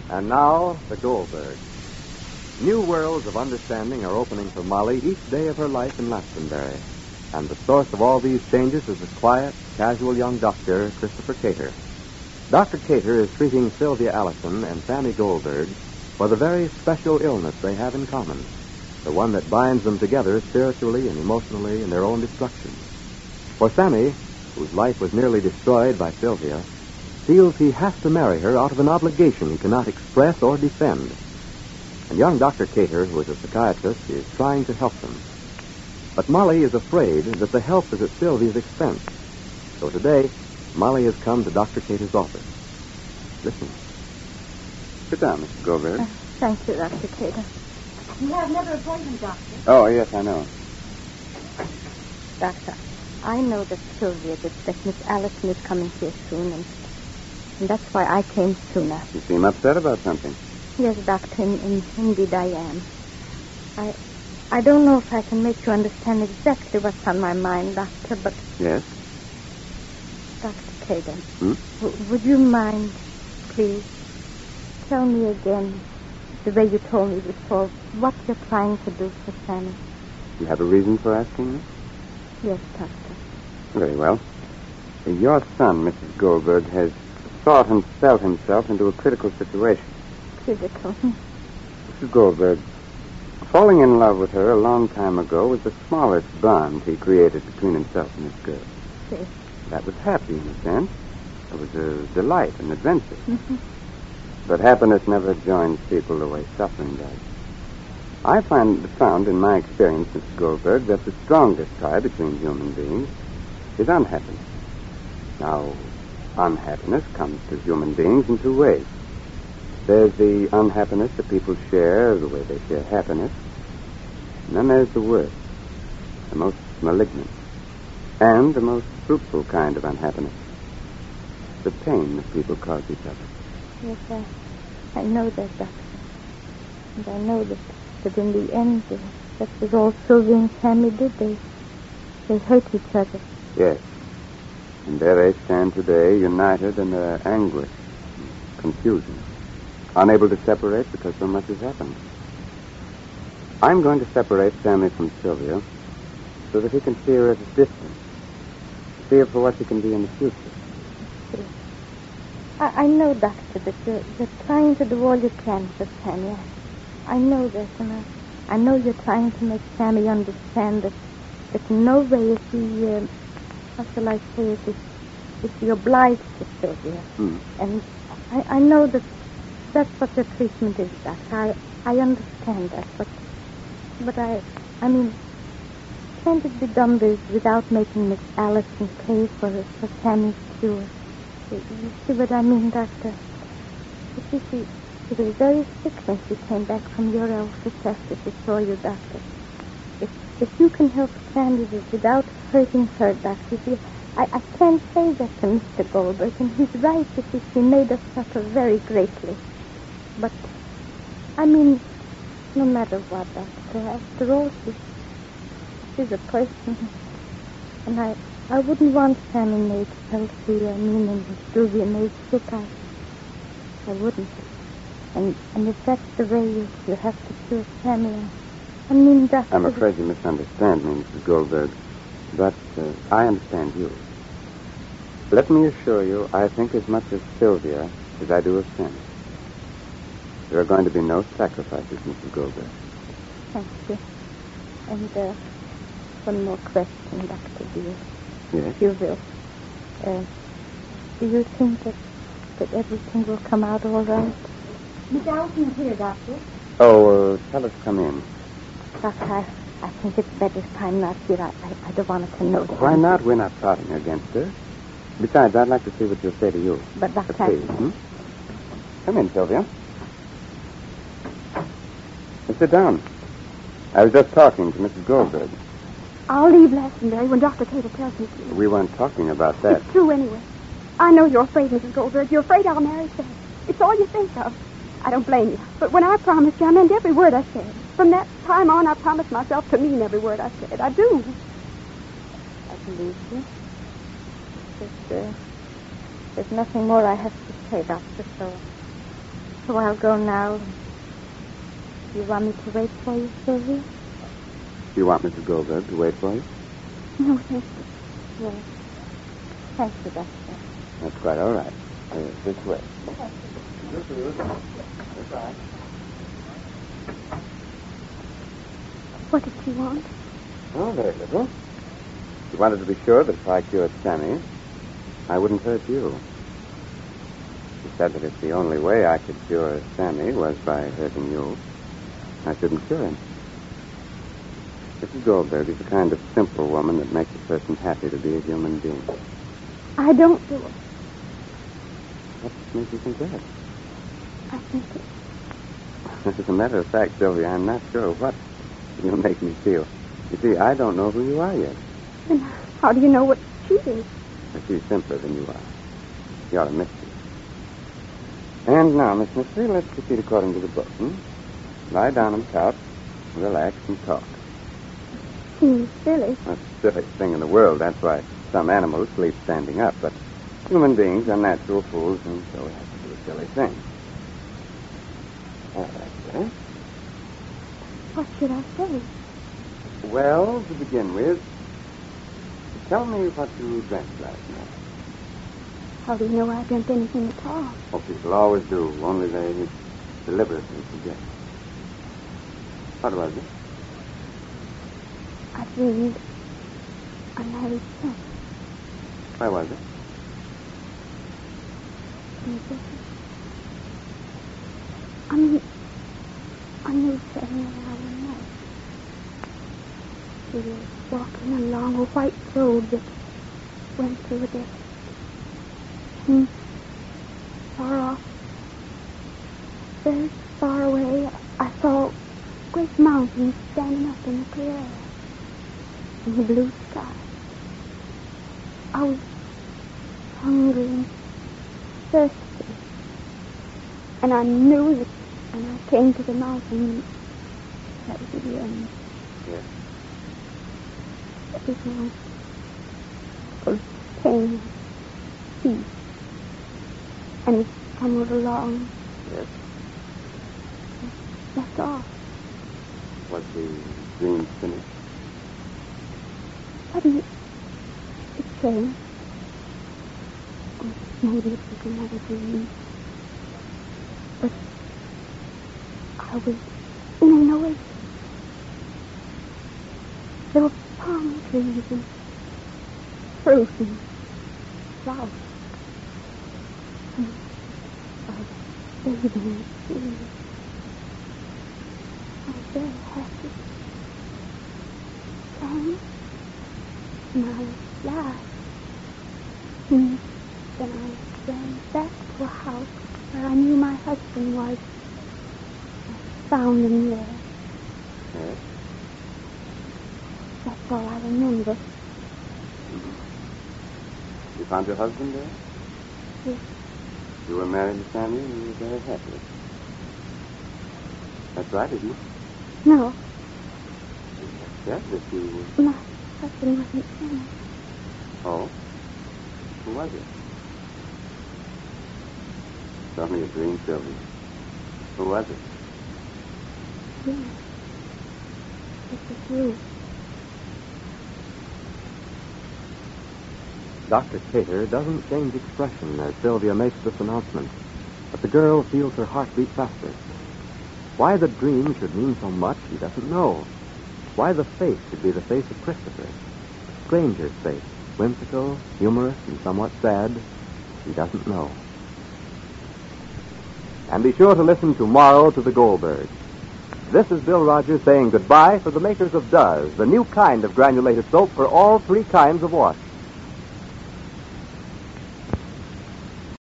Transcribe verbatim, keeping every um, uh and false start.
And now, the Goldberg. New worlds of understanding are opening for Molly each day of her life in Lastonbury. And the source of all these changes is the quiet, casual young doctor, Christopher Cater. Doctor Cater is treating Sylvia Allison and Sammy Goldberg for the very special illness they have in common, the one that binds them together spiritually and emotionally in their own destruction. For Sammy, whose life was nearly destroyed by Sylvia, feels he has to marry her out of an obligation he cannot express or defend. And young Doctor Cater, who is a psychiatrist, is trying to help them. But Molly is afraid that the help is at Sylvia's expense. So today, Molly has come to Doctor Cater's office. Listen. Sit down, Mister Goldberg. Uh, thank you, Doctor Cater. You have another appointment, Doctor. Oh, yes, I know. Doctor, I know that Sylvia, that, that Miss Allison is coming here soon, and, and that's why I came sooner. You seem upset about something. Yes, Doctor, in, in, indeed I am. I I don't know if I can make you understand exactly what's on my mind, Doctor, but... Yes? Doctor Cater, Hmm? w- would you mind, please, tell me again, the way you told me before, what you're trying to do for Sammy? You have a reason for asking me? Yes, Doctor. Very well. Your son, Missus Goldberg, has thought and felt himself into a critical situation. Critical. Missus Goldberg, falling in love with her a long time ago was the smallest bond he created between himself and this girl. Yes. That was happy in a sense. It was a delight, an adventure. Mm-hmm. But happiness never joins people the way suffering does. I find found in my experience, Missus Goldberg, that the strongest tie between human beings is unhappiness. Now, unhappiness comes to human beings in two ways. There's the unhappiness that people share the way they share happiness. And then there's the worst, the most malignant, and the most fruitful kind of unhappiness. The pain that people cause each other. Yes, I, I know that, Doctor. And I know that, that in the end, uh, that was all Sylvia and Sammy did. They, they hurt each other. Yes. And there they stand today, united in their anguish and confusion, unable to separate because so much has happened. I'm going to separate Sammy from Sylvia so that he can see her at a distance, see her for what she can be in the future. I, I know, Doctor, that you're, you're trying to do all you can for Sammy. I, I know this, and I, I know you're trying to make Sammy understand that, that in no way is he, uh, how shall I say it, is, is he obliged to Sylvia. Mm. And I, I know that that's what your treatment is, Doctor. I, I understand that, but, but I, I mean, can't it be done with, without making Miss Allison pay for, for Sammy's cure? You see what I mean, Doctor? You see, she, she was very sick when she came back from your office after she saw you, Doctor. If, if you can help Sammy without hurting her, Doctor, see, I, I can't say that to Mister Goldberg, and he's right. You see, she made us suffer very greatly. But, I mean, no matter what, Doctor, after all, she, she's a person, and I... I wouldn't want Sammy made healthy, I mean, and Sylvia made sick. I, I wouldn't. And and if that's the way you, you have to cure Sammy, I, I mean, Doctor... I'm afraid you misunderstand me, Missus Goldberg. But uh, I understand you. Let me assure you, I think as much of Sylvia as I do of Sammy. There are going to be no sacrifices, Missus Goldberg. Thank you. And uh, one more question, Doctor dear. Yes? If you will. Uh, do you think that, that everything will come out all right? Miss Allison is here, Doctor. Oh, uh, tell us to come in. Doctor, I, I think it's better if I'm not here. I, I, I don't want her to know that. Why not? We're not plotting against her. Besides, I'd like to see what you'll say to you. But, Doctor, Uh, please, hmm? Come in, Sylvia. Sit down. I was just talking to Missus Goldberg. I'll leave Glastonbury when Doctor Cater tells me to. We weren't talking about that. It's true anyway. I know you're afraid, Missus Goldberg. You're afraid I'll marry Sam. It's all you think of. I don't blame you. But when I promised you, I meant every word I said. From that time on, I promised myself to mean every word I said. I do. I believe you. There's, uh, there's nothing more I have to say, Doctor, so So I'll go now. You want me to wait for you, Sylvia? Do you want Missus Goldberg to wait for you? No, thank you. Yes. Thank you, Doctor. That's quite all right. Uh, this way. What did she want? Oh, very little. She wanted to be sure that if I cured Sammy, I wouldn't hurt you. She said that if the only way I could cure Sammy was by hurting you, I shouldn't cure him. Missus Goldberg is the kind of simple woman that makes a person happy to be a human being. I don't do it. What makes you think that? I think it. As a matter of fact, Sylvia, I'm not sure what you make me feel. You see, I don't know who you are yet. Then how do you know what she is? But she's simpler than you are. You're a mystery. And now, Miss Mystery, let's proceed according to the book. Hmm? Lie down on the couch, relax, and talk. Seems silly. That's the silliest thing in the world. That's why some animals sleep standing up. But human beings are natural fools, and so we have to do a silly thing. All right, sir. What should I say? Well, to begin with, tell me what you drank last night. How do you know I drank anything at all? Oh, people always do, only they deliberately forget. What was it? I dreamed I married Sam. Where was it? I mean, I knew Sam and I were married. We were walking along a white road that went through a desert. And far off, very far away, I saw great mountains standing up in the clear air, in the blue sky. I was hungry and thirsty, and I knew that when I came to the mountain, that was the end. Yes. Everything was full of pain, peace, and it stumbled along. Yes. That's all. Was the dream finished? Suddenly, it came. Oh, maybe it was another dream. But I was in an oasis. There were palm trees and fruit and flowers. And I was bathing in the sea. I was very happy. And my life. And then I ran back to a house where I knew my husband was. I found him there. Yes. That's all I remember. You found your husband there? Yes. You were married to Sammy and you were very happy. That's right, isn't it? No, You said that you were... my husband wasn't Sammy. Oh? Who was it? It's only a dream, Sylvia. Who was it? You. This is you. Doctor Cater doesn't change expression as Sylvia makes this announcement, but the girl feels her heart beat faster. Why the dream should mean so much, he doesn't know. Why the face should be the face of Christopher, a stranger's face, whimsical, humorous, and somewhat sad, he doesn't know. And be sure to listen tomorrow to the Goldbergs. This is Bill Rogers saying goodbye for the makers of Duz, the new kind of granulated soap for all three kinds of wash.